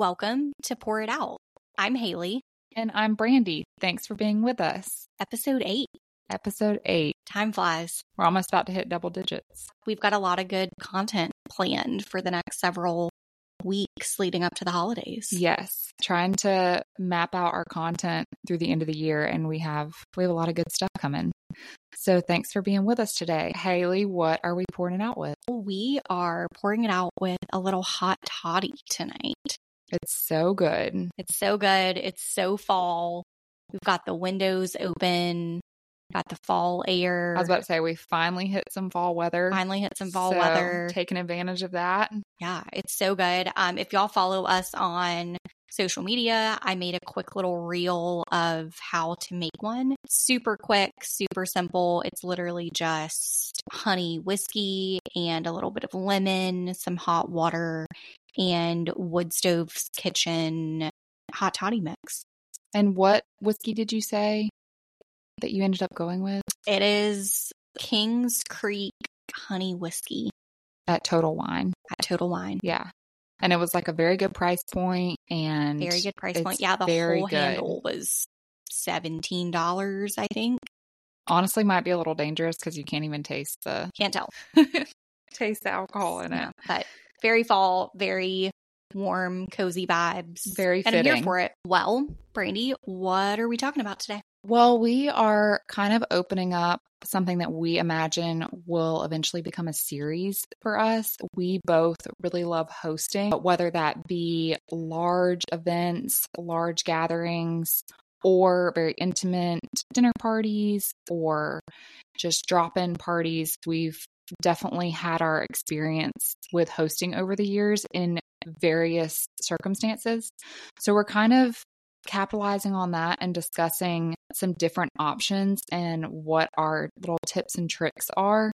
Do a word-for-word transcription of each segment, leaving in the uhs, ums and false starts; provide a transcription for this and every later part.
Welcome to Pour It Out. I'm Haley. And I'm Brandy. Thanks for being with us. Episode eight. Episode eight. Time flies. We're almost about to hit double digits. We've got a lot of good content planned for the next several weeks leading up to the holidays. Yes. Trying to map out our content through the end of the year, and we have we have a lot of good stuff coming. So thanks for being with us today. Haley, what are we pouring it out with? We are pouring it out with a little hot toddy tonight. It's so good. It's so good. It's so fall. We've got the windows open. Got the fall air. I was about to say, we finally hit some fall weather. Finally hit some fall so, weather. Taking advantage of that. Yeah, it's so good. Um, if y'all follow us on social media, I made a quick little reel of how to make one. Super quick, super simple. It's literally just honey, whiskey, and a little bit of lemon, some hot water, and Wood Stove's Kitchen hot toddy mix. And what whiskey did you say that you ended up going with? It is Kings Creek honey whiskey. At Total Wine. At Total Wine. Yeah. And it was like a very good price point and very good price point. Yeah, the whole good. handle was seventeen dollars, I think. Honestly, might be a little dangerous because you can't even taste the can't tell taste the alcohol in yeah, it. But very fall, very warm, cozy vibes. Very fitting. And I'm here for it. Well, Brandy, what are we talking about today? Well, we are kind of opening up something that we imagine will eventually become a series for us. We both really love hosting, whether that be large events, large gatherings, or very intimate dinner parties, or just drop-in parties. We've definitely had our experience with hosting over the years in various circumstances. So we're kind of capitalizing on that and discussing some different options and what our little tips and tricks are.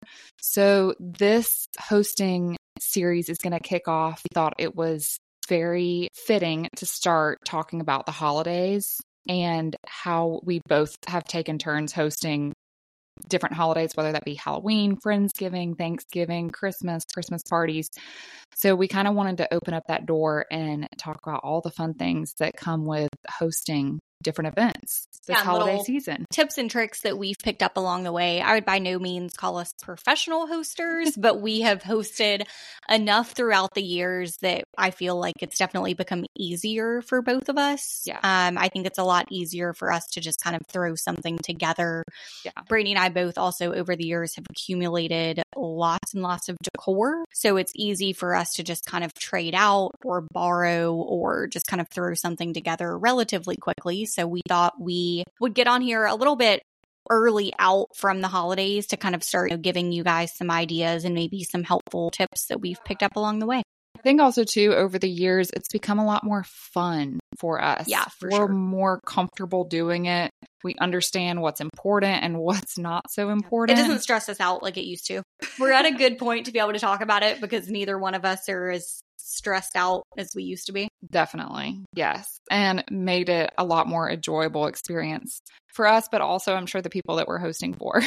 So this hosting series is going to kick off. We thought it was very fitting to start talking about the holidays and how we both have taken turns hosting different holidays, whether that be Halloween, Friendsgiving, Thanksgiving, Christmas, Christmas parties. So we kind of wanted to open up that door and talk about all the fun things that come with hosting different events this yeah, holiday season. Tips and tricks that we've picked up along the way. I would by no means call us professional hosters, but we have hosted enough throughout the years that I feel like it's definitely become easier for both of us. Yeah. Um, I think it's a lot easier for us to just kind of throw something together. Yeah. Brady and I both also over the years have accumulated lots and lots of decor. So it's easy for us to just kind of trade out or borrow or just kind of throw something together relatively quickly. So we thought we would get on here a little bit early out from the holidays to kind of start you know, giving you guys some ideas and maybe some helpful tips that we've picked up along the way. I think also too, over the years, it's become a lot more fun for us. Yeah, for We're sure. more comfortable doing it. We understand what's important and what's not so important. It doesn't stress us out like it used to. We're at a good point to be able to talk about it because neither one of us are as stressed out as we used to be. Definitely. Yes. And made it a lot more enjoyable experience for us, but also I'm sure the people that we're hosting for.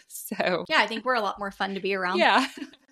So yeah, I think we're a lot more fun to be around. Yeah.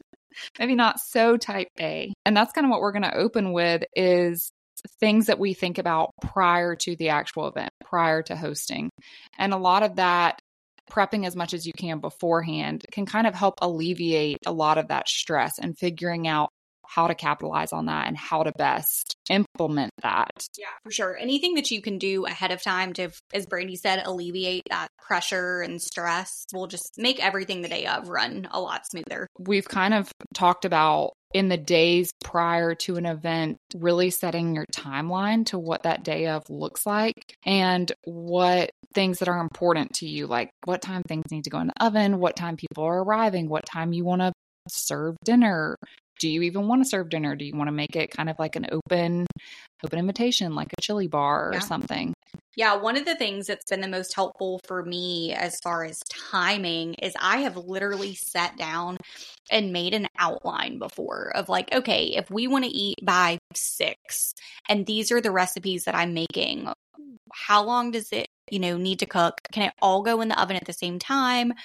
Maybe not so type A. And that's kind of what we're going to open with is things that we think about prior to the actual event, prior to hosting. And a lot of that, prepping as much as you can beforehand, can kind of help alleviate a lot of that stress and figuring out how to capitalize on that and how to best implement that. Yeah, for sure. Anything that you can do ahead of time to, as Brandy said, alleviate that pressure and stress will just make everything the day of run a lot smoother. We've kind of talked about in the days prior to an event, really setting your timeline to what that day of looks like and what things that are important to you, like what time things need to go in the oven, what time people are arriving, what time you want to serve dinner. Do you even want to serve dinner? Do you want to make it kind of like an open, open invitation, like a chili bar or yeah. something? Yeah, one of the things that's been the most helpful for me as far as timing is I have literally sat down and made an outline before of like, okay, if we want to eat by six and these are the recipes that I'm making, how long does it, you know, need to cook? Can it all go in the oven at the same time?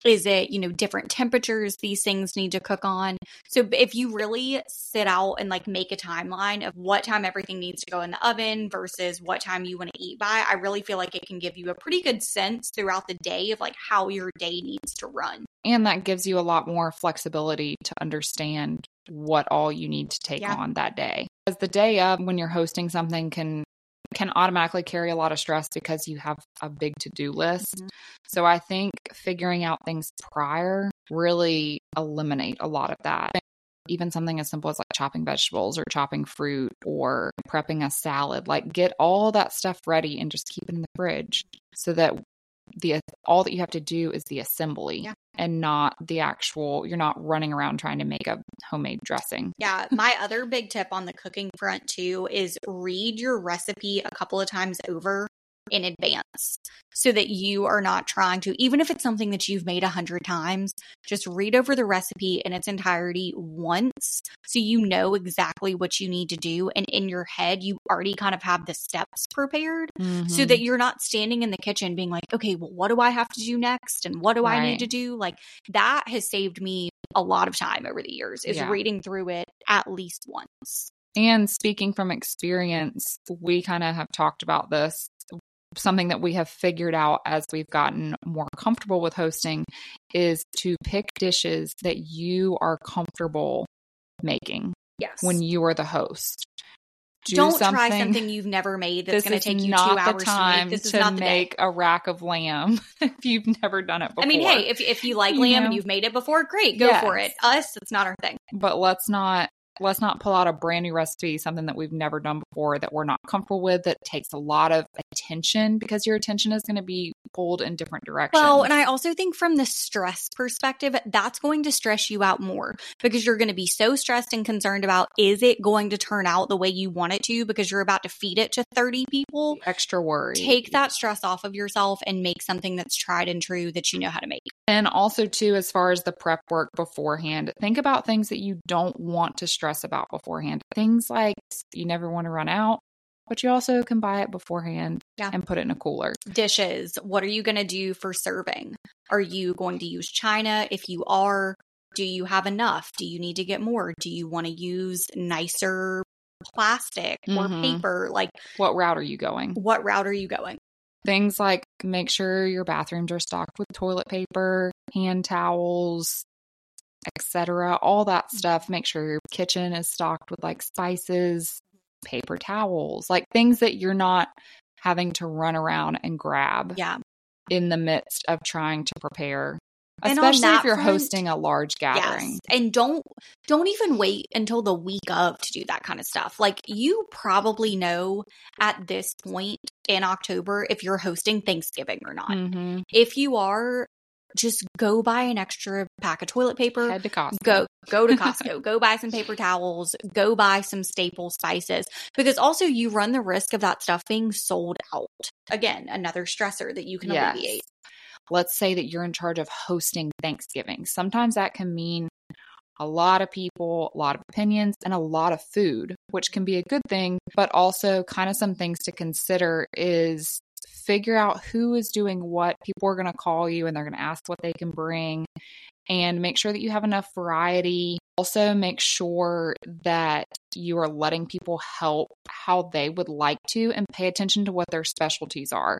Is it, you know, different temperatures these things need to cook on? So if you really sit out and like make a timeline of what time everything needs to go in the oven versus what time you want to eat by, I really feel like it can give you a pretty good sense throughout the day of like how your day needs to run. And that gives you a lot more flexibility to understand what all you need to take Yeah. on that day. Because the day of, when you're hosting something, can can automatically carry a lot of stress because you have a big to-do list. Mm-hmm. So I think figuring out things prior really eliminate a lot of that. Even something as simple as like chopping vegetables or chopping fruit or prepping a salad, like get all that stuff ready and just keep it in the fridge so that the all that you have to do is the assembly. Yeah. And not the actual, you're not running around trying to make a homemade dressing. Yeah. My other big tip on the cooking front too is read your recipe a couple of times over in advance so that you are not trying to, even if it's something that you've made a hundred times, just read over the recipe in its entirety once so you know exactly what you need to do. And in your head, you already kind of have the steps prepared mm-hmm. so that you're not standing in the kitchen being like, okay, well, what do I have to do next? And what do right. I need to do? Like that has saved me a lot of time over the years is yeah. reading through it at least once. And speaking from experience, we kind of have talked about this. Something that we have figured out as we've gotten more comfortable with hosting is to pick dishes that you are comfortable making. Yes. When you are the host. Do Don't something, try something you've never made that's going to take you two hours to make. This is to not the make day. a rack of lamb if you've never done it before. I mean, hey, if if you like you lamb know? and you've made it before, great, go yes. for it. Us, it's not our thing. But let's not Let's not pull out a brand new recipe, something that we've never done before, that we're not comfortable with, that takes a lot of attention because your attention is going to be pulled in different directions. Well, and I also think from the stress perspective, that's going to stress you out more because you're going to be so stressed and concerned about, is it going to turn out the way you want it to because you're about to feed it to thirty people? The extra worry. Take that stress off of yourself and make something that's tried and true that you know how to make. And also, too, as far as the prep work beforehand, think about things that you don't want to stress about beforehand. Things like you never want to run out, but you also can buy it beforehand yeah. and put it in a cooler. Dishes. What are you going to do for serving? Are you going to use china? If you are, do you have enough? Do you need to get more? Do you want to use nicer plastic mm-hmm. or paper? Like, what route are you going? What route are you going? Things like make sure your bathrooms are stocked with toilet paper, hand towels, et cetera. All that stuff. Make sure your kitchen is stocked with like spices, paper towels, like things that you're not having to run around and grab yeah. in the midst of trying to prepare. Especially if you're front, hosting a large gathering. Yes. And don't don't even wait until the week of to do that kind of stuff. Like you probably know at this point in October if you're hosting Thanksgiving or not. Mm-hmm. If you are, just go buy an extra pack of toilet paper. Head to Costco. Go go to Costco. Go buy some paper towels. Go buy some staple spices. Because also you run the risk of that stuff being sold out. Again, another stressor that you can yes. alleviate. Let's say that you're in charge of hosting Thanksgiving. Sometimes that can mean a lot of people, a lot of opinions, and a lot of food, which can be a good thing, but also kind of some things to consider is figure out who is doing what. People are going to call you and they're going to ask what they can bring, and make sure that you have enough variety. Also, make sure that you are letting people help how they would like to and pay attention to what their specialties are.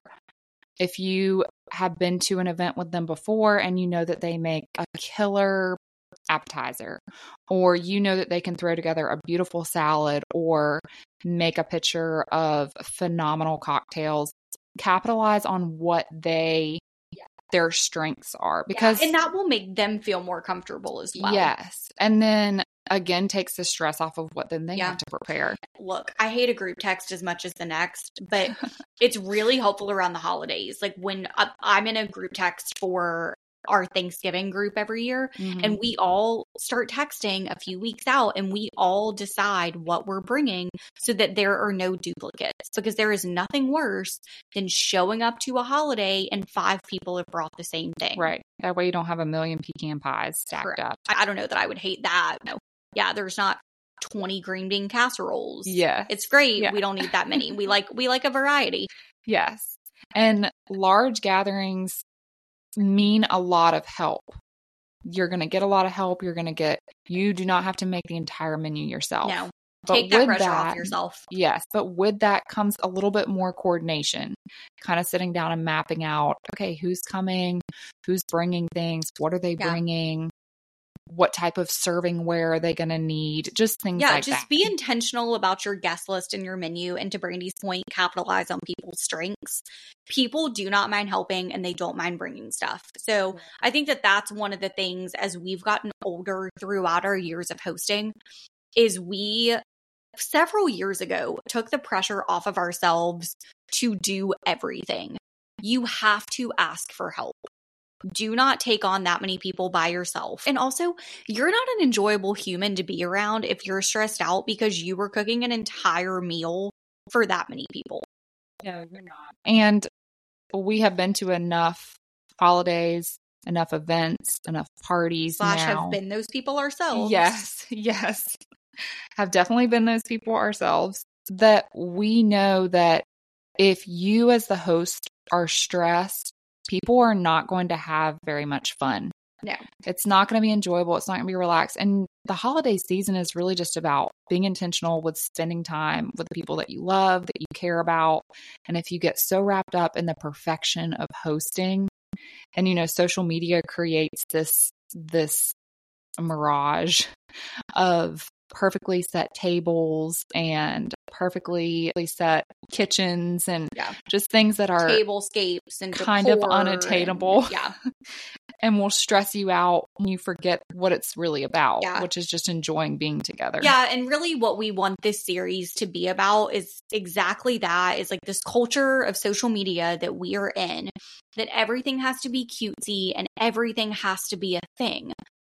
If you have been to an event with them before and you know that they make a killer appetizer, or you know that they can throw together a beautiful salad or make a picture of phenomenal cocktails, capitalize on what they their strengths are, because yeah, and that will make them feel more comfortable as well. Yes. And then again takes the stress off of what then they yeah. have to prepare. Look, I hate a group text as much as the next, but it's really helpful around the holidays. Like when I'm in a group text for our Thanksgiving group every year, mm-hmm. and we all start texting a few weeks out and we all decide what we're bringing so that there are no duplicates, because there is nothing worse than showing up to a holiday and five people have brought the same thing. Right. That way you don't have a million pecan pies stacked Correct. up. I don't know that I would hate that. No. Yeah, there's not twenty green bean casseroles. Yeah. It's great. Yeah. We don't need that many. We like we like a variety. Yes. And large gatherings, mean a lot of help. You're going to get a lot of help. You're going to get, you do not have to make the entire menu yourself. No. But Take that with pressure that, off yourself. Yes. But with that comes a little bit more coordination, kind of sitting down and mapping out, okay, who's coming, who's bringing things, what are they Yeah. bringing, what type of serving ware are they going to need, just things yeah, like just that. be intentional about your guest list and your menu. And to Brandy's point, capitalize on people's strengths. People do not mind helping and they don't mind bringing stuff. So I think that that's one of the things as we've gotten older throughout our years of hosting is we several years ago took the pressure off of ourselves to do everything. You have to ask for help. Do not take on that many people by yourself. And also, you're not an enjoyable human to be around if you're stressed out because you were cooking an entire meal for that many people. No, you're not. And we have been to enough holidays, enough events, enough parties Slash now. have been those people ourselves. Yes, yes. Have definitely been those people ourselves, that we know that if you as the host are stressed, people are not going to have very much fun. No. It's not going to be enjoyable. It's not going to be relaxed. And the holiday season is really just about being intentional with spending time with the people that you love, that you care about. And if you get so wrapped up in the perfection of hosting, and, you know, social media creates this, this mirage of perfectly set tables and perfectly set kitchens and yeah. just things that are tablescapes and kind of decor unattainable. And, yeah. And will stress you out when you forget what it's really about, yeah. which is just enjoying being together. Yeah. And really what we want this series to be about is exactly that, is like this culture of social media that we are in, that everything has to be cutesy and everything has to be a thing.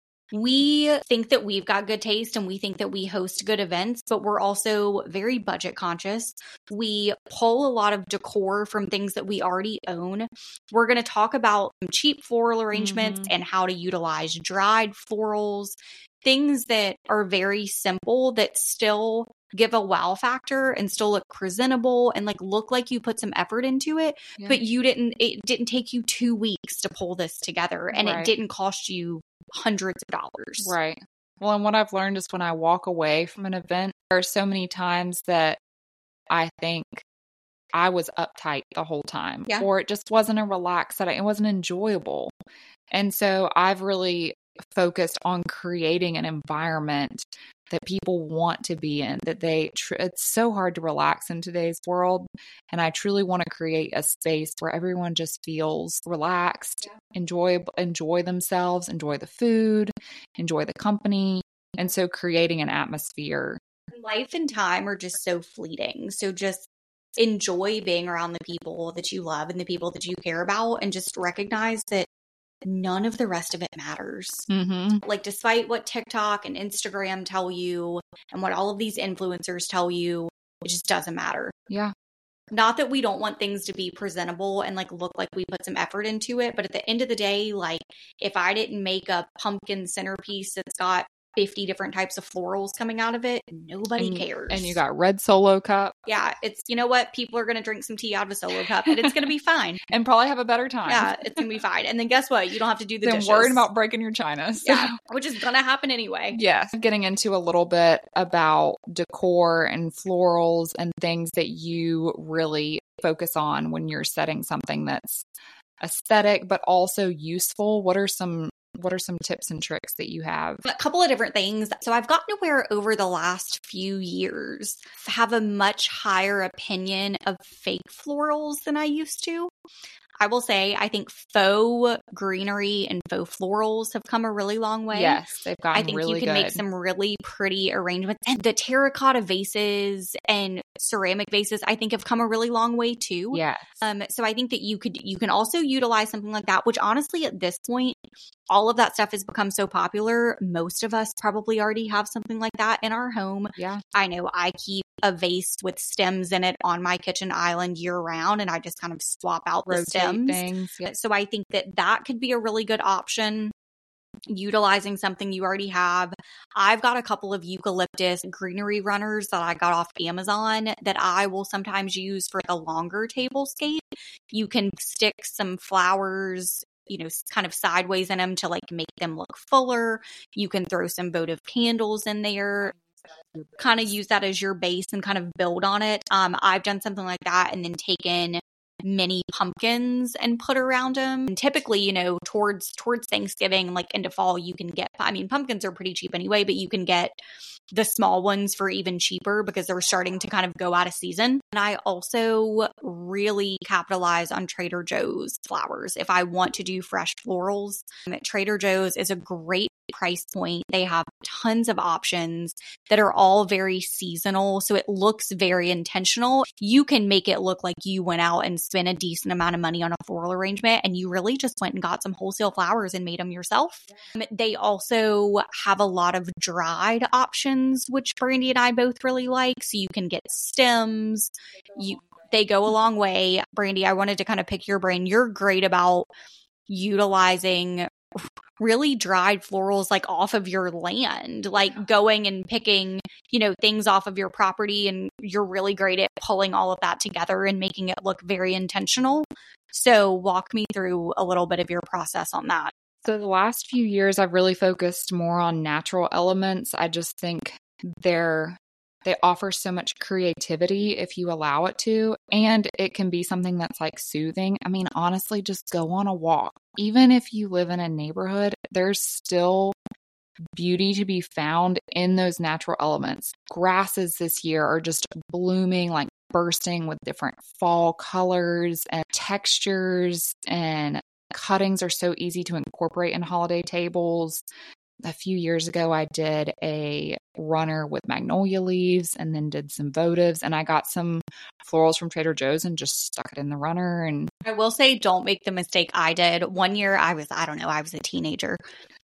We think that we've got good taste and we think that we host good events, but we're also very budget conscious. We pull a lot of decor from things that we already own. We're going to talk about some cheap floral arrangements mm-hmm. and how to utilize dried florals, things that are very simple that still give a wow factor and still look presentable and like look like you put some effort into it, yeah. but you didn't, it didn't take you two weeks to pull this together and right. it didn't cost you hundreds of dollars. Right. Well, and what I've learned is when I walk away from an event, there are so many times that I think I was uptight the whole time, yeah. or it just wasn't a relaxed setting. It wasn't enjoyable. And so I've really focused on creating an environment that people want to be in, that they, tr- it's so hard to relax in today's world. And I truly want to create a space where everyone just feels relaxed, yeah. enjoy, enjoy themselves, enjoy the food, enjoy the company. And so creating an atmosphere. Life and time are just so fleeting. So just enjoy being around the people that you love and the people that you care about, and just recognize that none of the rest of it matters. Mm-hmm. Like, despite what TikTok and Instagram tell you and what all of these influencers tell you, it just doesn't matter. Yeah. Not that we don't want things to be presentable and like look like we put some effort into it, but at the end of the day, like if I didn't make a pumpkin centerpiece that's got fifty different types of florals coming out of it, nobody and, cares. And you got red Solo cup. Yeah, it's, you know what? People are going to drink some tea out of a Solo cup and it's going to be fine. And probably have a better time. Yeah, it's going to be fine. And then guess what? You don't have to do the then dishes. worrying about breaking your china. So. Yeah, which is going to happen anyway. Yes. Getting into a little bit about decor and florals and things that you really focus on when you're setting something that's aesthetic, but also useful. What are some What are some tips and tricks that you have? A couple of different things. So I've gotten to where over the last few years have a much higher opinion of fake florals than I used to. I will say, I think faux greenery and faux florals have come a really long way. Yes, they've gotten I think really you can good. make some really pretty arrangements. And the terracotta vases and ceramic vases, I think, have come a really long way too. Yes. Um, so I think that you could, you can also utilize something like that, which honestly at this point, all of that stuff has become so popular. Most of us probably already have something like that in our home. Yeah. I know I keep a vase with stems in it on my kitchen island year round, and I just kind of swap out the Rotate stems. Things. Yep. So I think that that could be a really good option. Utilizing something you already have. I've got a couple of eucalyptus greenery runners that I got off Amazon that I will sometimes use for the longer tablescape. You can stick some flowers you know, kind of sideways in them to like make them look fuller. You can throw some votive candles in there, kind of use that as your base and kind of build on it. Um, I've done something like that and then taken mini pumpkins and put around them. And typically, you know, towards towards Thanksgiving, like into fall, you can get, I mean, pumpkins are pretty cheap anyway, but you can get the small ones for even cheaper because they're starting to kind of go out of season. And I also really capitalize on Trader Joe's flowers. If I want to do fresh florals, Trader Joe's is a great price point. They have tons of options that are all very seasonal. So it looks very intentional. You can make it look like you went out and spent a decent amount of money on a floral arrangement and you really just went and got some wholesale flowers and made them yourself. They also have a lot of dried options, which Brandy and I both really like. So you can get stems. You they go a long way. Brandy, I wanted to kind of pick your brain. You're great about utilizing really dried florals like off of your land, like going and picking, you know, things off of your property, and you're really great at pulling all of that together and making it look very intentional. So walk me through a little bit of your process on that. So the last few years, I've really focused more on natural elements. I just think they're They offer so much creativity if you allow it to, and it can be something that's like soothing. I mean, honestly, just go on a walk. Even if you live in a neighborhood, there's still beauty to be found in those natural elements. Grasses this year are just blooming, like bursting with different fall colors and textures, and cuttings are so easy to incorporate in holiday tables. A few years ago, I did a runner with magnolia leaves and then did some votives, and I got some florals from Trader Joe's and just stuck it in the runner. And I will say, don't make the mistake I did. One year I was, I don't know, I was a teenager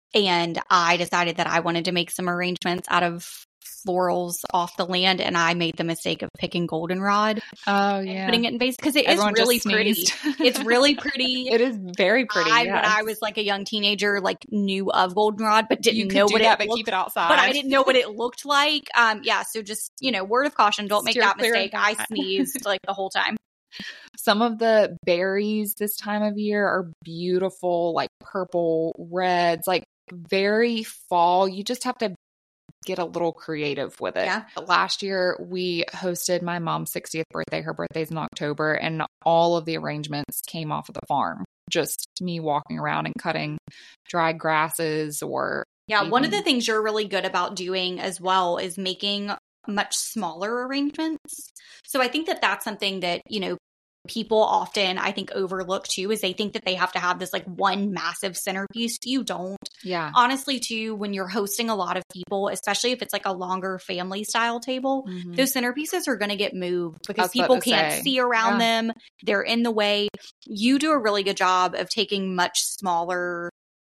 and I decided that I wanted to make some arrangements out of florals off the land, and I made the mistake of picking goldenrod. Oh yeah, putting it in vase because it Everyone is really just pretty. sneezed. It's really pretty. It is very pretty. I, yes. When I was like a young teenager, like knew of goldenrod, but didn't you could know do what that, it but looked, keep it outside. But I didn't know what it looked like. Um, yeah. So just, you know, word of caution, don't make Steer that clear of mistake. that. I sneezed like the whole time. Some of the berries this time of year are beautiful, like purple, reds, like very fall. You just have to get a little creative with it. Yeah. Last year, we hosted my mom's sixtieth birthday. Her birthday's in October, and all of the arrangements came off of the farm. Just me walking around and cutting dried grasses or... Yeah, even... one of the things you're really good about doing as well is making much smaller arrangements. So I think that that's something that, you know, people often, I think, overlook too, is they think that they have to have this like one massive centerpiece. You don't. Yeah. Honestly, too, when you're hosting a lot of people, especially if it's like a longer family style table, Mm-hmm. those centerpieces are going to get moved because That's people can't say. see around Yeah. them. They're in the way. You do a really good job of taking much smaller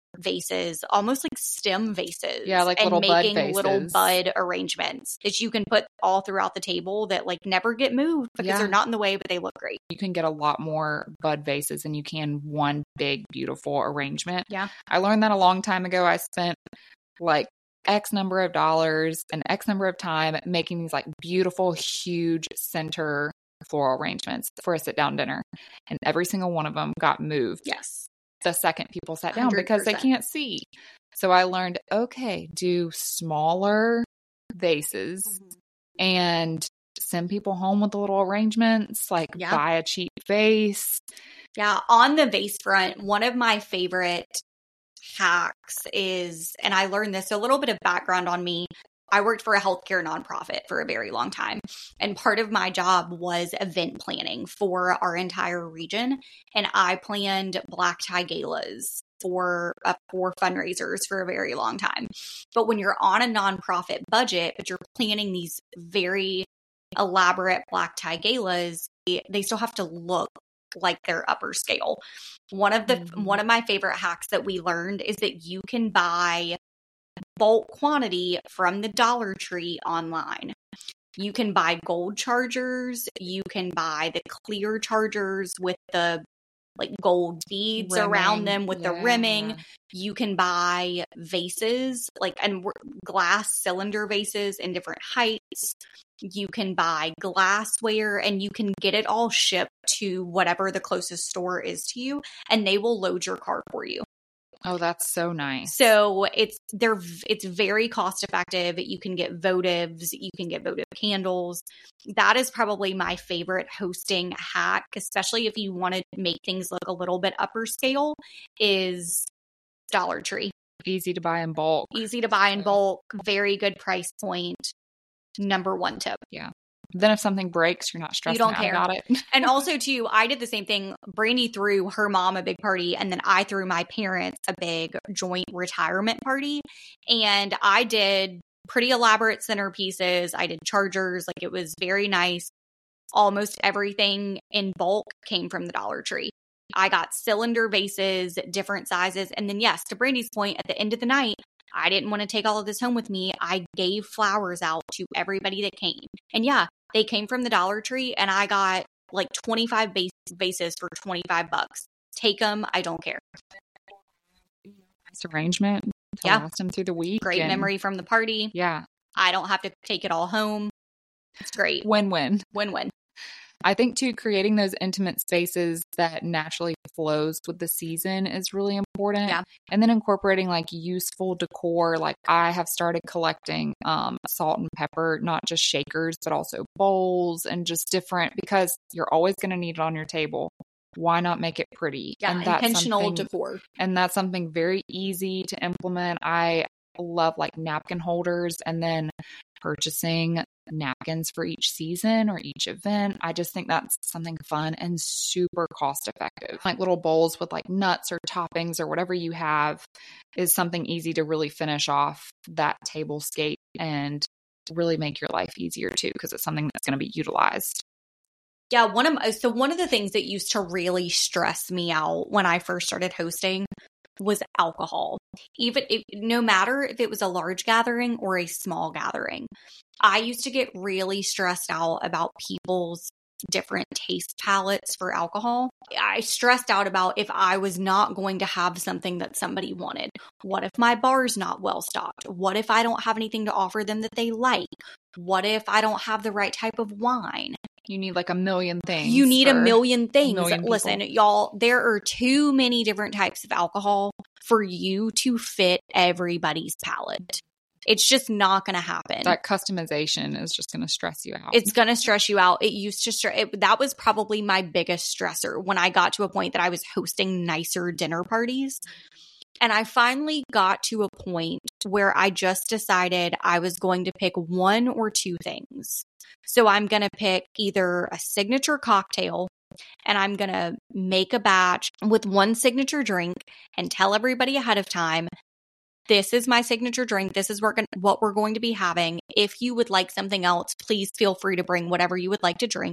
vases, almost like stem vases. Yeah, like and little bud making little vases. bud arrangements that you can put all throughout the table that like never get moved because Yeah. they're not in the way, but they look great. You can get a lot more bud vases than you can one big, beautiful arrangement. Yeah. I learned that a long time ago. I spent like X number of dollars and X number of time making these like beautiful, huge center floral arrangements for a sit down dinner. And every single one of them got moved. Yes. The second people sat down one hundred percent. because they can't see. So I learned, okay, do smaller vases Mm-hmm. and send people home with the little arrangements, like Yeah. buy a cheap vase. Yeah. On the vase front, one of my favorite hacks is, and I learned this, a little bit of background on me. I worked for a healthcare nonprofit for a very long time. And part of my job was event planning for our entire region. And I planned black tie galas for uh, for fundraisers for a very long time. But when you're on a nonprofit budget, but you're planning these very elaborate black tie galas, they, they still have to look like they're upper scale. One of the Mhm. one of my favorite hacks that we learned is that you can buy bulk quantity from the Dollar Tree online. You can buy gold chargers. You can buy the clear chargers with the like gold beads Rimming, around them with the yeah. rimming. You can buy vases, like and glass cylinder vases in different heights. You can buy glassware, and you can get it all shipped to whatever the closest store is to you, and they will load your car for you. Oh, that's so nice. So it's they're it's very cost effective. You can get votives, you can get votive candles. That is probably my favorite hosting hack, especially if you want to make things look a little bit upper scale, is Dollar Tree. Easy to buy in bulk. Easy to buy in bulk, very good price point. Number one tip. Yeah. Then if something breaks, you're not stressing You don't out care. about it. And also, too, I did the same thing. Brandy threw her mom a big party, and then I threw my parents a big joint retirement party. And I did pretty elaborate centerpieces. I did chargers. Like, it was very nice. Almost everything in bulk came from the Dollar Tree. I got cylinder vases, different sizes. And then, yes, to Brandy's point, at the end of the night, I didn't want to take all of this home with me. I gave flowers out to everybody that came. And yeah, they came from the Dollar Tree, and I got like twenty-five base- vases for twenty-five bucks. Take them. I don't care. Nice arrangement to Yeah. last them through the week. Great and- memory from the party. Yeah. I don't have to take it all home. It's great. Win-win. Win-win. I think too, creating those intimate spaces that naturally flows with the season is really important. Yeah. And then incorporating like useful decor. Like I have started collecting um, salt and pepper, not just shakers, but also bowls and just different, because you're always going to need it on your table. Why not make it pretty? Yeah, and that's intentional something- decor. And that's something very easy to implement. I love like napkin holders, and then purchasing napkins for each season or each event. I just think that's something fun and super cost effective. Like little bowls with like nuts or toppings or whatever you have is something easy to really finish off that table scape and really make your life easier too, because it's something that's going to be utilized. Yeah, one of my, so one of the things that used to really stress me out when I first started hosting was alcohol. Even if, no matter if it was a large gathering or a small gathering, I used to get really stressed out about people's different taste palettes for alcohol. I stressed out about if I was not going to have something that somebody wanted. What if my bar's not well stocked? What if I don't have anything to offer them that they like? What if I don't have the right type of wine? You need like a million things. You need a for million things. million people. Listen, y'all, there are too many different types of alcohol for you to fit everybody's palate. It's just not going to happen. That customization is just going to stress you out. It's going to stress you out. It used to stress. It, that was probably my biggest stressor when I got to a point that I was hosting nicer dinner parties. And I finally got to a point where I just decided I was going to pick one or two things. So I'm going to pick either a signature cocktail, and I'm going to make a batch with one signature drink and tell everybody ahead of time, this is my signature drink. This is what we're going to be having. If you would like something else, please feel free to bring whatever you would like to drink.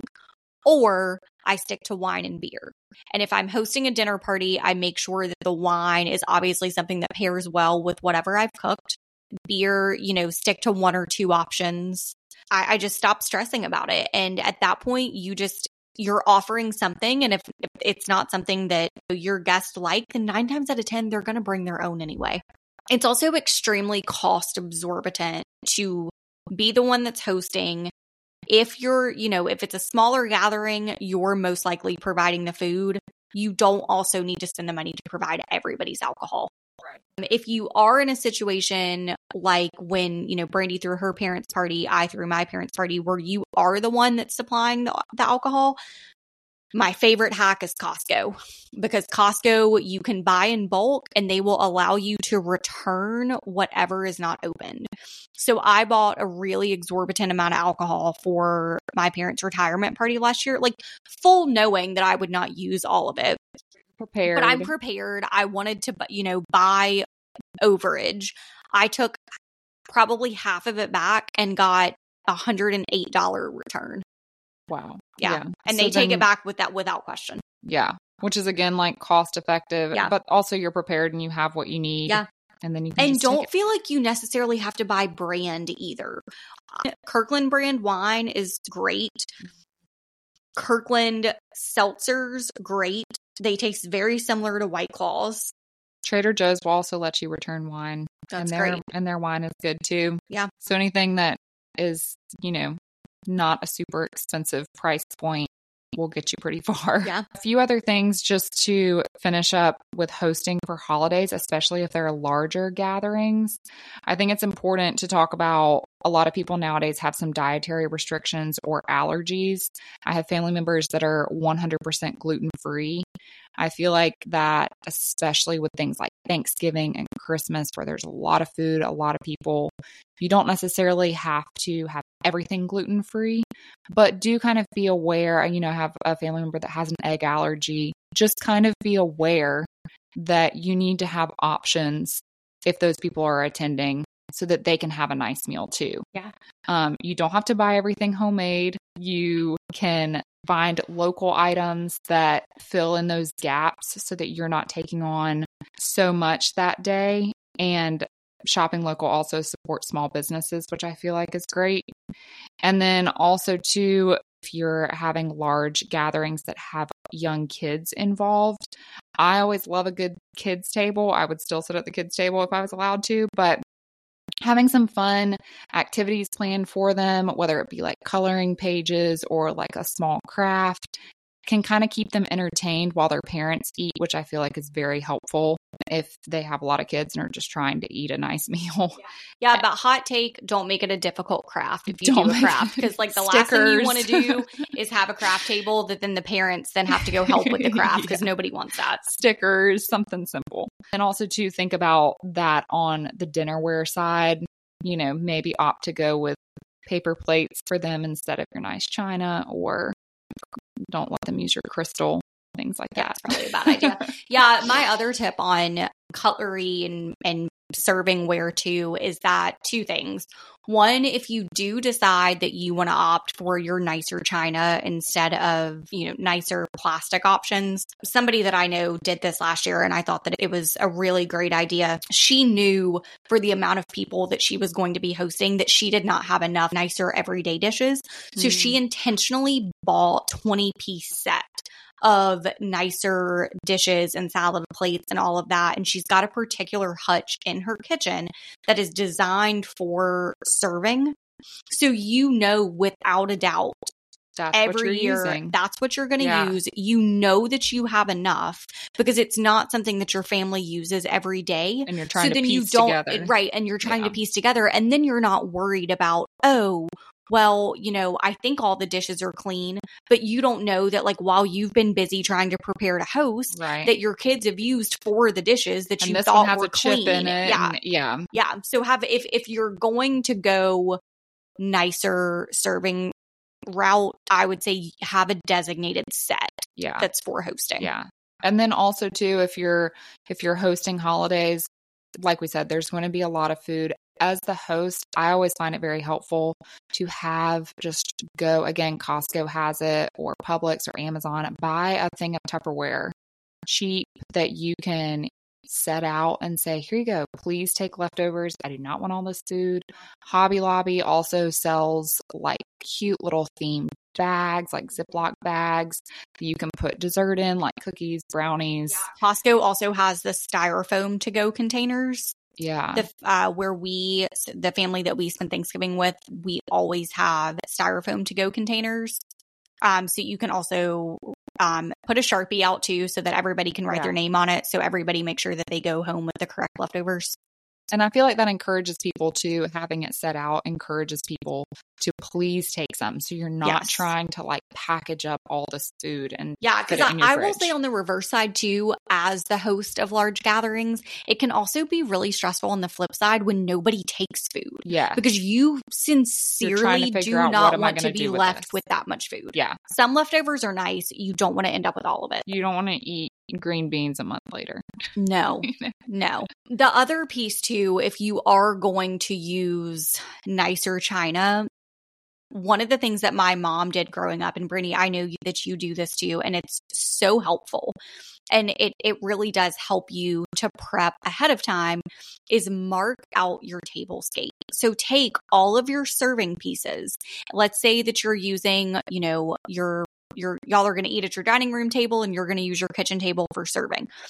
Or I stick to wine and beer. And if I'm hosting a dinner party, I make sure that the wine is obviously something that pairs well with whatever I've cooked. Beer, you know, stick to one or two options. I, I just stopped stressing about it. And at that point, you just, you're offering something. And if, if it's not something that your guests like, then nine times out of ten, they're going to bring their own anyway. It's also extremely cost absorbent to be the one that's hosting. If you're, you know, if it's a smaller gathering, you're most likely providing the food. You don't also need to spend the money to provide everybody's alcohol. Right. If you are in a situation like when, you know, Brandy threw her parents' party, I threw my parents' party, where you are the one that's supplying the, the alcohol, my favorite hack is Costco, because Costco, you can buy in bulk and they will allow you to return whatever is not opened. So I bought a really exorbitant amount of alcohol for my parents' retirement party last year, like full knowing that I would not use all of it. Prepared. But I'm prepared. I wanted to, you know, buy overage. I took probably half of it back and got a one hundred eight dollars return. Wow. Yeah. yeah. And So they take then- it back with that without question. Yeah. Which is again like cost effective, Yeah. but also you're prepared and you have what you need. Yeah. And then you can And just take don't it. feel like you necessarily have to buy brand either. Kirkland brand wine is great. Kirkland seltzers, great. They taste very similar to White Claws. Trader Joe's will also let you return wine. That's and their, great. And their wine is good too. Yeah. So anything that is, you know, not a super expensive price point, will get you pretty far. Yeah. A few other things just to finish up with hosting for holidays, especially if there are larger gatherings. I think it's important to talk about a lot of people nowadays have some dietary restrictions or allergies. I have family members that are one hundred percent gluten-free. I feel like that, especially with things like Thanksgiving and Christmas, where there's a lot of food, a lot of people, you don't necessarily have to have everything gluten-free, but do kind of be aware. You know, I have a family member that has an egg allergy. Just kind of be aware that you need to have options if those people are attending so that they can have a nice meal too. Yeah. Um, you don't have to buy everything homemade. You can find local items that fill in those gaps so that you're not taking on so much that day. And shopping local also supports small businesses, which I feel like is great. And then also too, if you're having large gatherings that have young kids involved, I always love a good kids table. I would still sit at the kids table if I was allowed to, but having some fun activities planned for them, whether it be like coloring pages or like a small craft, can kind of keep them entertained while their parents eat, which I feel like is very helpful if they have a lot of kids and are just trying to eat a nice meal. Yeah, yeah, but hot take, don't make it a difficult craft if you Don't do a craft. Because like the stickers. last thing you want to do is have a craft table that then the parents then have to go help with the craft because yeah. nobody wants that. Stickers, something simple. And also to think about that on the dinnerware side, you know, maybe opt to go with paper plates for them instead of your nice china, or don't let them use your crystal, things like yeah, that. That's probably a bad idea. Yeah, my other tip on cutlery and, and serving ware too is that two things. One, if you do decide that you want to opt for your nicer china instead of, you know, nicer plastic options, somebody that I know did this last year and I thought that it was a really great idea. She knew for the amount of people that she was going to be hosting that she did not have enough nicer everyday dishes. So mm. she intentionally bought twenty piece set of nicer dishes and salad plates and all of that. And she's got a particular hutch in her kitchen that is designed for serving. So you know without a doubt that's every year using. That's what you're going to yeah. use. You know that you have enough because it's not something that your family uses every day. And you're trying so to then piece you don't, together. Right. And you're trying yeah. to piece together. And then you're not worried about, oh, well, you know, I think all the dishes are clean, but you don't know that like while you've been busy trying to prepare to host, right. that your kids have used four of the dishes that and you this thought one has were a chip clean. in it. Yeah. And, yeah. Yeah. So have, if, if you're going to go nicer serving route, I would say have a designated set yeah. that's for hosting. Yeah. And then also too, if you're, if you're hosting holidays, like we said, there's going to be a lot of food. As the host, I always find it very helpful to have just go, again, Costco has it, or Publix or Amazon, buy a thing of Tupperware, cheap, that you can set out and say, here you go, please take leftovers. I do not want all this food. Hobby Lobby also sells like cute little themed bags, like Ziploc bags that you can put dessert in, like cookies, brownies. Yeah. Costco also has the styrofoam to go containers. Yeah. The, uh, where we, the family that we spend Thanksgiving with, we always have styrofoam to go containers. Um, so you can also um, put a Sharpie out too so that everybody can write yeah. their name on it. So everybody make sure that they go home with the correct leftovers. And I feel like that encourages people to, having it set out encourages people to please take some. So you're not yes. trying to like package up all this food and yeah, because I, I will say on the reverse side too, as the host of large gatherings, it can also be really stressful on the flip side when nobody takes food. Yeah. Because you sincerely do out, not want to be with left this? with that much food. Yeah. Some leftovers are nice. You don't want to end up with all of it. You don't want to eat green beans a month later. No, no. The other piece too, if you are going to use nicer china, one of the things that my mom did growing up, and Brittany, I know that you do this too, and it's so helpful. And it, it really does help you to prep ahead of time, is mark out your tablescape. So take all of your serving pieces. Let's say that you're using, you know, your You're, y'all are going to eat at your dining room table and you're going to use your kitchen table for serving.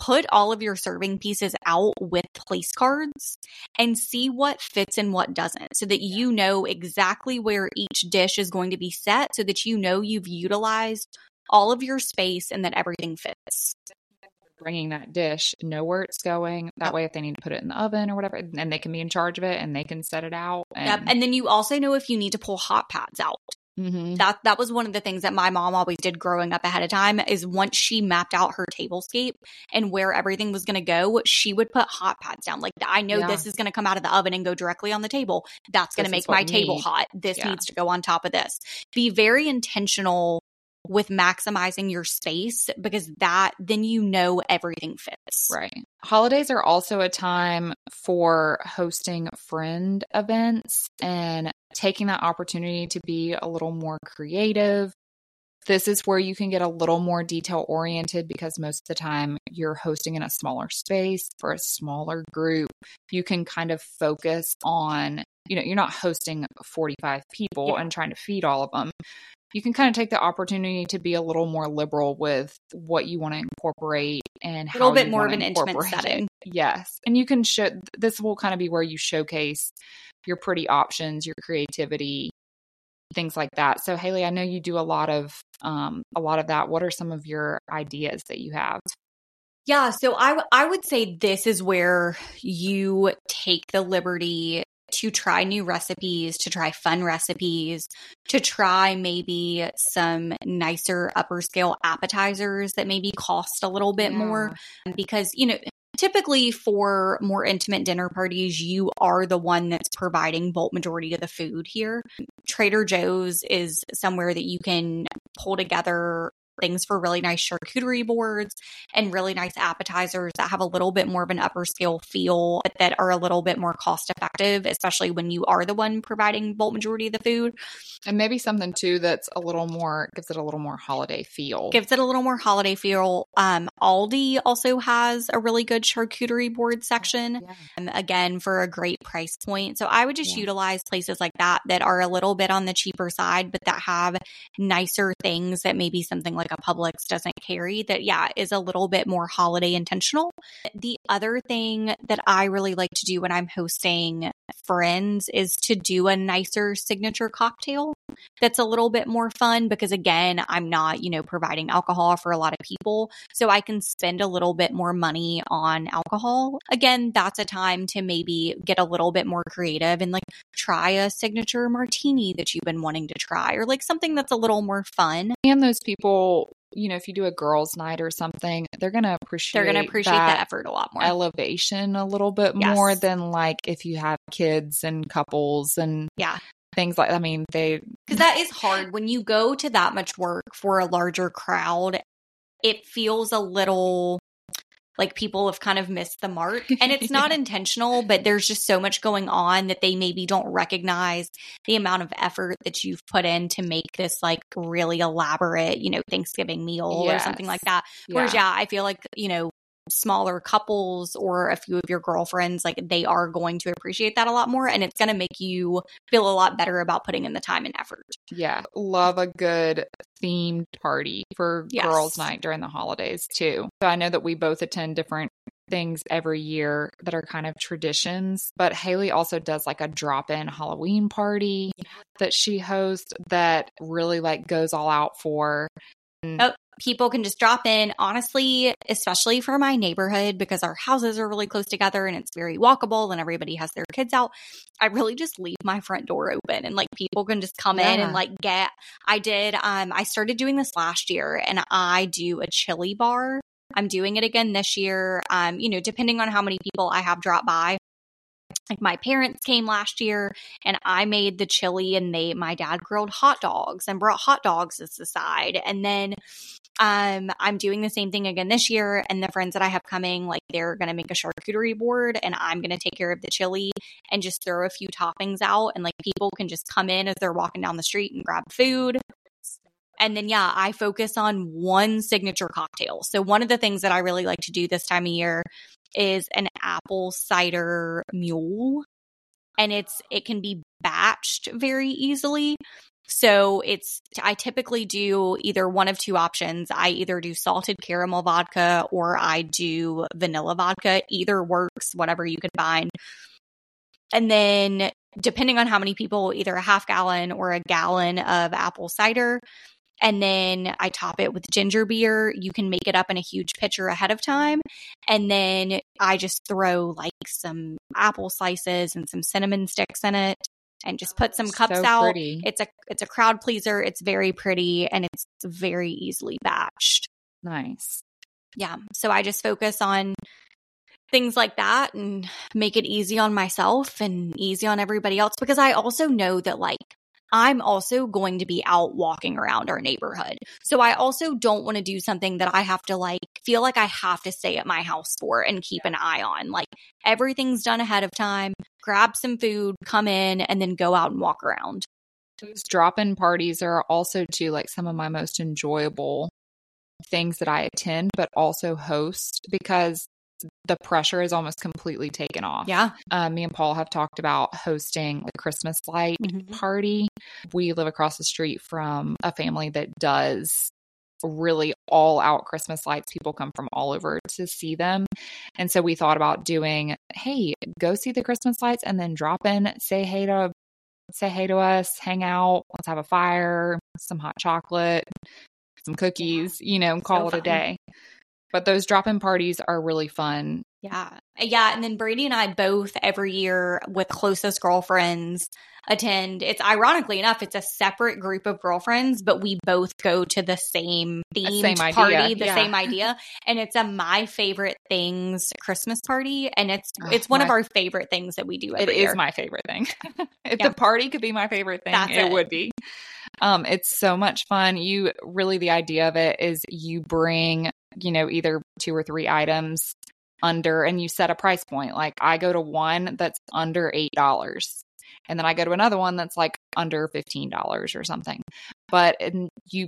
put all of your serving pieces out with place cards and see what fits and what doesn't, so that you know exactly where each dish is going to be set, so that you know you've utilized all of your space and that everything fits. Bringing that dish, know where it's going. That Yep. way, if they need to put it in the oven or whatever, and they can be in charge of it and they can set it out. And, Yep. And then you also know if you need to pull hot pads out. mm-hmm. That that was one of the things that my mom always did growing up ahead of time, is once she mapped out her tablescape and where everything was going to go, she would put hot pads down. Like, I know Yeah. this is going to come out of the oven and go directly on the table. That's going to This make is what my we table need. hot. This Yeah. needs to go on top of this. Be very intentional with maximizing your space, because that, then you know everything fits. Right. Holidays are also a time for hosting friend events and taking that opportunity to be a little more creative. This is where you can get a little more detail oriented, because most of the time you're hosting in a smaller space for a smaller group. You can kind of focus on, you know, you're not hosting forty-five people Yeah. and trying to feed all of them. You can kind of take the opportunity to be a little more liberal with what you want to incorporate and A how little bit you more want of to an intimate incorporate it. setting. Yes. And you can show, this will kind of be where you showcase your pretty options, your creativity, things like that. So Haley, I know you do a lot of, um, a lot of that. What are some of your ideas that you have? Yeah. So I, w- I would say this is where you take the liberty to try new recipes, to try fun recipes, to try maybe some nicer upper scale appetizers that maybe cost a little bit Yeah. more. Because, you know, typically for more intimate dinner parties, you are the one that's providing bulk majority of the food here. Trader Joe's is somewhere that you can pull together things for really nice charcuterie boards and really nice appetizers that have a little bit more of an upper scale feel, but that are a little bit more cost effective, especially when you are the one providing bulk majority of the food. And maybe something too that's a little more, gives it a little more holiday feel. Gives it a little more holiday feel. Um, Aldi also has a really good charcuterie board section. Yeah. Um, again, for a great price point. So I would just Yeah. utilize places like that that are a little bit on the cheaper side, but that have nicer things that maybe something like a Publix doesn't carry, that, yeah, is a little bit more holiday intentional. The other thing that I really like to do when I'm hosting friends is to do a nicer signature cocktail that's a little bit more fun, because again, I'm not, you know, providing alcohol for a lot of people. So I can spend a little bit more money on alcohol. Again, that's a time to maybe get a little bit more creative and like try a signature martini that you've been wanting to try, or like something that's a little more fun. And those people, you know, if you do a girls' night or something, they're going to appreciate They're going to appreciate that the effort a lot more. elevation a little bit Yes. more than like if you have kids and couples and Yeah. things like, I mean, they, Because that is hard when you go to that much work for a larger crowd. It feels a little like people have kind of missed the mark, and it's not Yeah. intentional, but there's just so much going on that they maybe don't recognize the amount of effort that you've put in to make this like really elaborate, you know, Thanksgiving meal or something like that. Whereas, yeah, I feel like, you know, smaller couples or a few of your girlfriends, like they are going to appreciate that a lot more, and it's going to make you feel a lot better about putting in the time and effort. Yeah. Love a good themed party for Yes. girls' night during the holidays too. So I know that we both attend different things every year that are kind of traditions, but Haley also does like a drop-in Halloween party Yeah. that she hosts that really like goes all out for. Oh, people can just drop in. Honestly, especially for my neighborhood, because our houses are really close together and it's very walkable and everybody has their kids out, I really just leave my front door open and like people can just come in Yeah. and like get, I did, um, I started doing this last year and I do a chili bar. I'm doing it again this year. Um, you know, depending on how many people I have drop by. Like my parents came last year and I made the chili, and they, my dad grilled hot dogs and brought hot dogs as the side. And then um, I'm doing the same thing again this year. And the friends that I have coming, like they're going to make a charcuterie board and I'm going to take care of the chili and just throw a few toppings out. And like people can just come in as they're walking down the street and grab food. And then, yeah, I focus on one signature cocktail. So one of the things that I really like to do this time of year is an apple cider mule. And it's, it can be batched very easily. So it's, I typically do either one of two options. I either do salted caramel vodka or I do vanilla vodka. Either works, whatever you can find. And then depending on how many people, either a half gallon or a gallon of apple cider. And then I top it with ginger beer. You can make it up in a huge pitcher ahead of time. And then I just throw like some apple slices and some cinnamon sticks in it and just put some cups So out. pretty. It's a it's a crowd pleaser. It's very pretty and it's very easily batched. Nice. Yeah. So I just focus on things like that and make it easy on myself and easy on everybody else, because I also know that like I'm also going to be out walking around our neighborhood. So I also don't want to do something that I have to like feel like I have to stay at my house for and keep an eye on. Like everything's done ahead of time. Grab some food, come in, and then go out and walk around. Those drop-in parties are also too like some of my most enjoyable things that I attend, but also host, because the pressure is almost completely taken off. Yeah. Um, me and Paul have talked about hosting a Christmas light Mhm. party. We live across the street from a family that does really all out Christmas lights. People come from all over to see them. And so we thought about doing, hey, go see the Christmas lights and then drop in, say hey to say hey to us, hang out, let's have a fire, some hot chocolate, some cookies, you know, and call So it a fun. day. But those drop-in parties are really fun. Yeah. Yeah. And then Brady and I both every year with closest girlfriends attend. It's ironically enough, it's a separate group of girlfriends, but we both go to the same themed Same idea, party, the yeah. same idea. And it's a My Favorite Things Christmas party. And it's Oh, it's one my- of our favorite things that we do It every is year. my favorite thing. If Yeah. the party could be my favorite thing, That's it, it. would be. Um, it's so much fun. You really, the idea of it is you bring, you know, either two or three items under, and you set a price point. Like I go to one that's under eight dollars. And then I go to another one that's like under fifteen dollars or something. But and you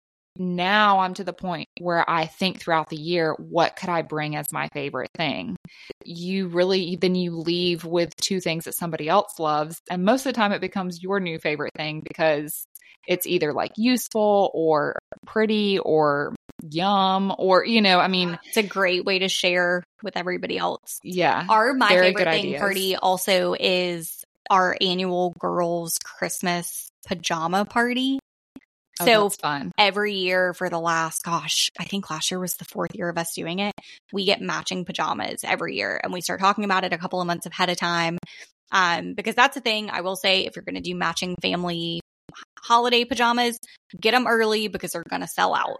now I'm to the point where I think throughout the year, what could I bring as my favorite thing? You really, then you leave with two things that somebody else loves. And most of the time it becomes your new favorite thing because it's either like useful or pretty or yum or, you know, I mean, It's a great way to share with everybody else. yeah. Our My Very Favorite good Thing ideas. party also is our annual girls' Christmas pajama party. Oh, So that's fun. every year for the last, gosh, I think last year was the fourth year of us doing it. We get matching pajamas every year and we start talking about it a couple of months ahead of time. Um, because that's the thing I will say, if you're going to do matching family holiday pajamas, get them early because they're going to sell out.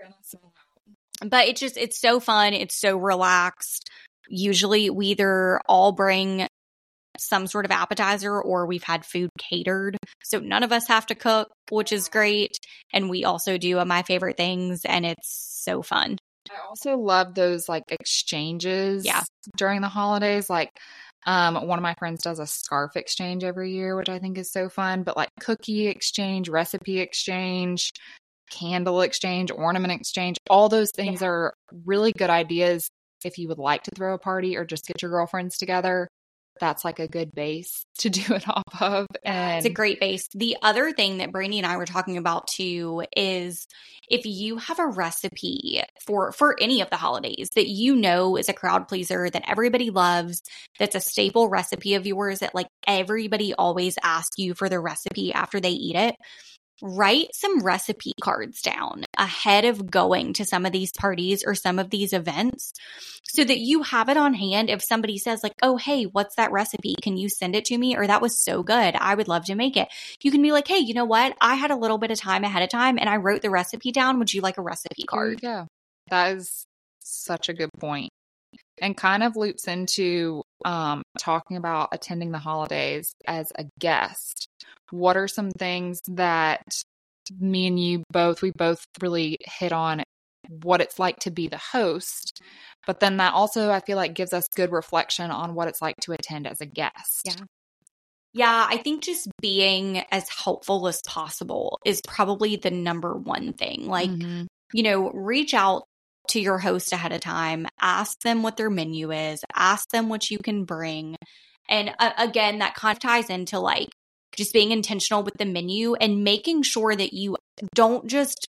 But it's just, it's so fun. It's so relaxed. Usually we either all bring some sort of appetizer or we've had food catered. So none of us have to cook, which is great. And we also do a My Favorite Things and it's so fun. I also love those like exchanges Yeah. during the holidays. Like um, one of my friends does a scarf exchange every year, which I think is so fun. But like cookie exchange, recipe exchange, candle exchange, ornament exchange, all those things Yeah. are really good ideas if you would like to throw a party or just get your girlfriends together. That's like a good base to do it off of. And It's a great base. The other thing that Brandy and I were talking about too is if you have a recipe for for any of the holidays that you know is a crowd pleaser that everybody loves, that's a staple recipe of yours that like everybody always asks you for the recipe after they eat it, write some recipe cards down ahead of going to some of these parties or some of these events so that you have it on hand. If somebody says like, oh, hey, what's that recipe? Can you send it to me? Or that was so good. I would love to make it. You can be like, hey, you know what? I had a little bit of time ahead of time and I wrote the recipe down. Would you like a recipe there you card? go. That is such a good point. And kind of loops into um, talking about attending the holidays as a guest. What are some things that me and you both, we both really hit on what it's like to be the host, but then that also I feel like gives us good reflection on what it's like to attend as a guest. Yeah. Yeah, I think just being as helpful as possible is probably the number one thing. Like, Mhm. you know, reach out to your host ahead of time, ask them what their menu is, ask them what you can bring. And uh, again, that kind of ties into like just being intentional with the menu and making sure that you don't just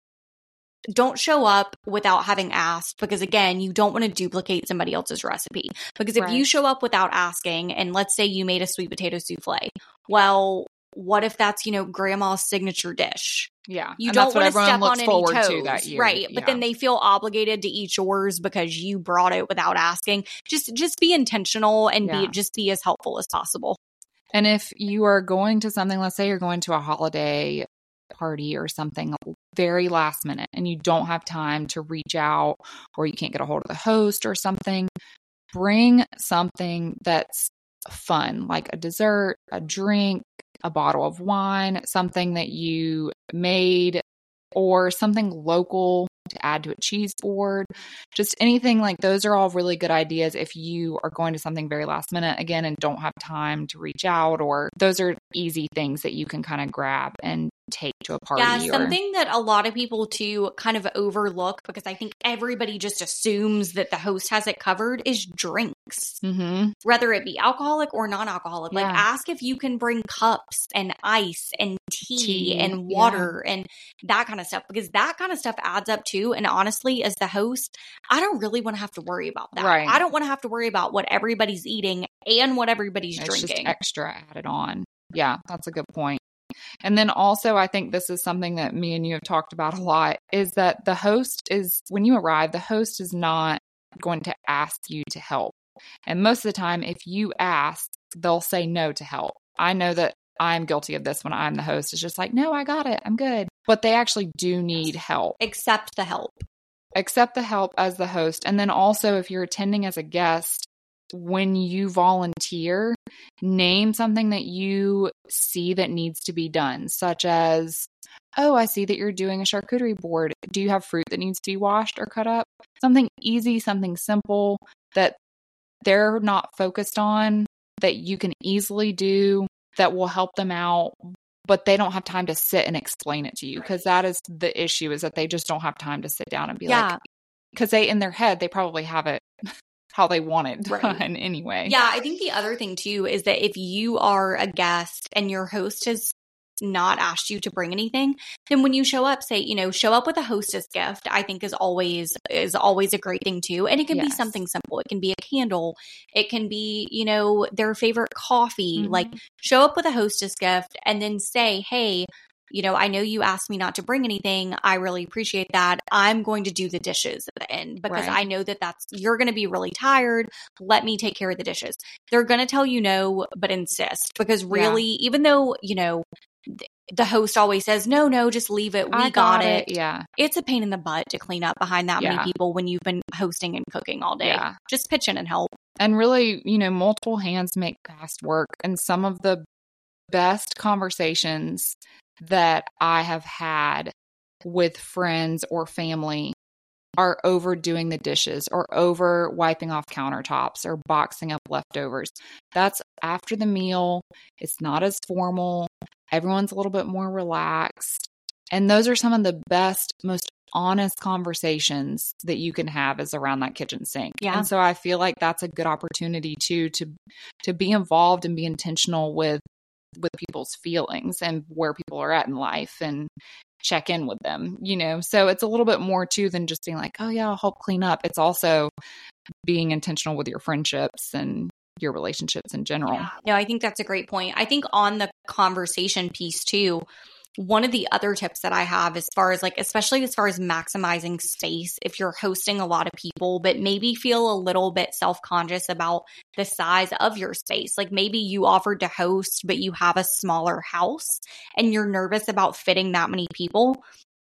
don't show up without having asked, because again, you don't want to duplicate somebody else's recipe. Because if Right. you show up without asking, and let's say you made a sweet potato souffle, well, what if that's, you know, grandma's signature dish? Yeah. You and don't that's what want to everyone step looks on forward any to toes, that year. right? But Yeah. then they feel obligated to eat yours because you brought it without asking. Just, just be intentional and Yeah. be just be as helpful as possible. And if you are going to something, let's say you're going to a holiday party or something very last minute and you don't have time to reach out, or you can't get a hold of the host or something, bring something that's fun, like a dessert, a drink, a bottle of wine, something that you made, or something local to add to a cheese board. Just anything like those are all really good ideas if you are going to something very last minute again and don't have time to reach out, or those are easy things that you can kind of grab and take to a party. Yeah, or, something that a lot of people too kind of overlook, because I think everybody just assumes that the host has it covered, is drinks. Mhm. Whether it be alcoholic or non-alcoholic. Like Yeah. ask if you can bring cups and ice and tea, Tea, and water and that kind of stuff, because that kind of stuff adds up too. And honestly, as the host, I don't really want to have to worry about that. Right. I don't want to have to worry about what everybody's eating and what everybody's It's drinking. just extra added on. Yeah, that's a good point. And then also, I think this is something that me and you have talked about a lot, is that the host is, when you arrive, the host is not going to ask you to help. And most of the time, if you ask, they'll say no to help. I know that I'm guilty of this when I'm the host. It's just like, no, I got it. I'm good. But they actually do need help. Accept the help. Accept the help as the host. And then also, if you're attending as a guest, when you volunteer, name something that you see that needs to be done, such as, oh, I see that you're doing a charcuterie board. Do you have fruit that needs to be washed or cut up? Something easy, something simple that they're not focused on, that you can easily do, that will help them out, but they don't have time to sit and explain it to you, because that is the issue, is that they just don't have time to sit down and be Yeah. like, because they, in their head, they probably have it how they want it done Right. anyway. Yeah, I think the other thing too is that if you are a guest and your host has not asked you to bring anything, then when you show up, say, you know, show up with a hostess gift, I think is always is always a great thing too. And it can Yes. be something simple. It can be a candle. It can be, you know, their favorite coffee. Mhm. Like show up with a hostess gift and then say, hey, you know, I know you asked me not to bring anything. I really appreciate that. I'm going to do the dishes at the end, because Right. I know that that's, you're going to be really tired. Let me take care of the dishes. They're going to tell you no, but insist, because really, even though, you know, th- the host always says, no, no, just leave it. We I got, got it. it. Yeah. It's a pain in the butt to clean up behind that Yeah. many people when you've been hosting and cooking all day. Yeah. Just pitch in and help. And really, you know, multiple hands make fast work. And some of the best conversations that I have had with friends or family are over doing the dishes, or over wiping off countertops, or boxing up leftovers. That's after the meal. It's not as formal. Everyone's a little bit more relaxed. And those are some of the best, most honest conversations that you can have, is around that kitchen sink. Yeah. And so I feel like that's a good opportunity too, to to be involved and be intentional with with people's feelings and where people are at in life, and check in with them, you know? So it's a little bit more too than just being like, oh yeah, I'll help clean up. It's also being intentional with your friendships and your relationships in general. Yeah. No, I think that's a great point. I think on the conversation piece too, one of the other tips that I have, as far as like, especially as far as maximizing space, if you're hosting a lot of people, but maybe feel a little bit self-conscious about the size of your space. Like maybe you offered to host, but you have a smaller house and you're nervous about fitting that many people,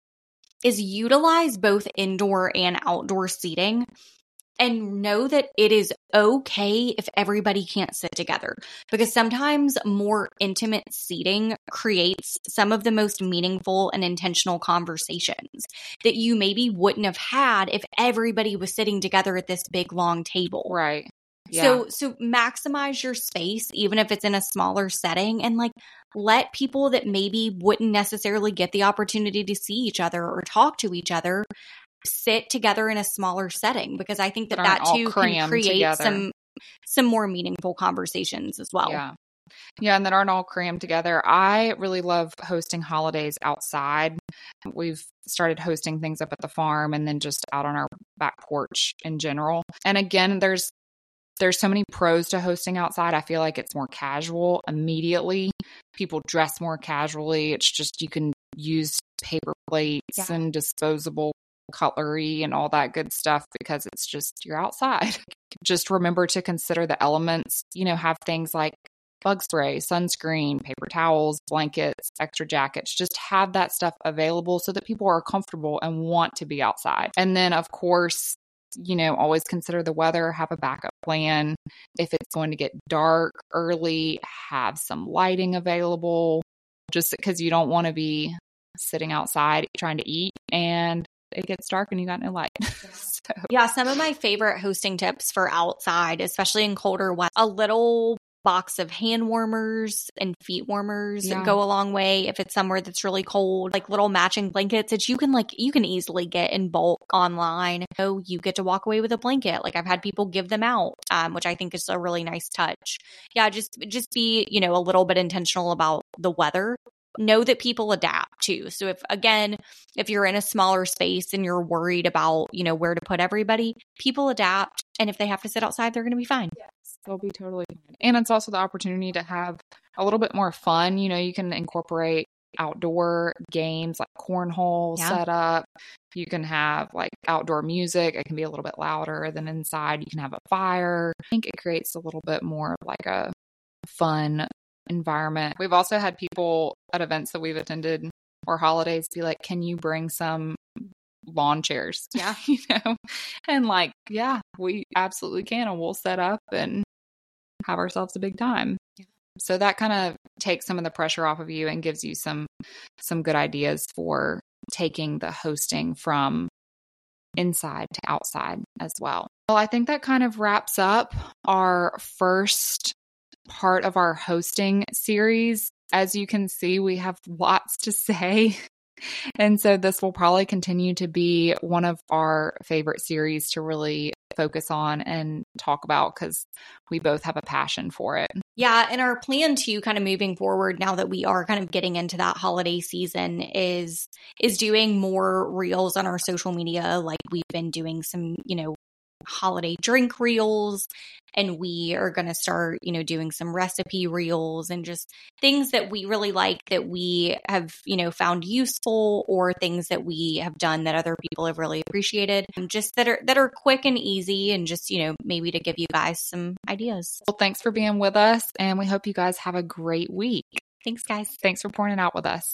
is utilize both indoor and outdoor seating. And know that it is okay if everybody can't sit together, because sometimes more intimate seating creates some of the most meaningful and intentional conversations that you maybe wouldn't have had if everybody was sitting together at this big, long table. Right. Yeah. So, so maximize your space, even if it's in a smaller setting, and like let people that maybe wouldn't necessarily get the opportunity to see each other or talk to each other sit together in a smaller setting, because I think that Aren't that all too can crammed create together. some some more meaningful conversations as well. Yeah. Yeah, and that aren't all crammed together. I really love hosting holidays outside. We've started hosting things up at the farm and then just out on our back porch in general. And again, there's there's so many pros to hosting outside. I feel like it's more casual immediately. People dress more casually. It's just you can use paper plates Yeah. and disposable cutlery and all that good stuff because it's just you're outside. Just remember to consider the elements. You know, have things like bug spray, sunscreen, paper towels, blankets, extra jackets. Just have that stuff available so that people are comfortable and want to be outside. And then, of course, you know, always consider the weather, have a backup plan. If it's going to get dark early, have some lighting available just because you don't want to be sitting outside trying to eat and it gets dark and you got no light. So. Yeah, some of my favorite hosting tips for outside, especially in colder weather, a little box of hand warmers and feet warmers Yeah. go a long way if it's somewhere that's really cold, like little matching blankets that you can like you can easily get in bulk online. So you get to walk away with a blanket. Like I've had people give them out, um, which I think is a really nice touch. Yeah, just just be, you know, a little bit intentional about the weather. Know that people adapt too. So if, again, if you're in a smaller space and you're worried about, you know, where to put everybody, people adapt. And if they have to sit outside, they're going to be fine. Yes, they'll be totally fine. And it's also the opportunity to have a little bit more fun. You know, you can incorporate outdoor games like cornhole Yeah. set up. You can have like outdoor music. It can be a little bit louder than inside. You can have a fire. I think it creates a little bit more of like a fun environment. We've also had people at events that we've attended or holidays be like, can you bring some lawn chairs? Yeah. You know, and like, yeah, we absolutely can. And we'll set up and have ourselves a big time. Yeah. So that kind of takes some of the pressure off of you and gives you some, some good ideas for taking the hosting from inside to outside as well. Well, I think that kind of wraps up our first part of our hosting series. As you can see, we have lots to say. And so this will probably continue to be one of our favorite series to really focus on and talk about because we both have a passion for it. Yeah. And our plan too, kind of moving forward now that we are kind of getting into that holiday season is, is doing more reels on our social media. Like we've been doing some, you know, holiday drink reels, and we are going to start, you know, doing some recipe reels and just things that we really like that we have, you know, found useful, or things that we have done that other people have really appreciated, and just that are that are quick and easy, and just, you know, maybe to give you guys some ideas. Well, thanks for being with us, and we hope you guys have a great week. Thanks, guys. Thanks for pouring it out with us.